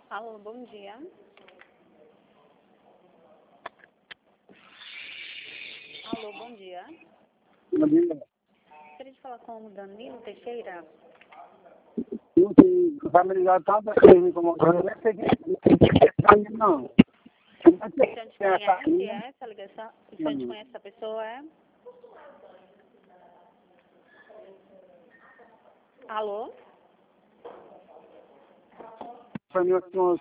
Alô, bom dia. Alô, bom dia. Bom dia. Gostaria de falar com o Danilo Teixeira. Eu que vai me ligar tanta coisa me incomodando. Eu nem sei quem é não. O senhor conhece essa ligação? O senhor conhece essa pessoa, é? Alô? Para mim,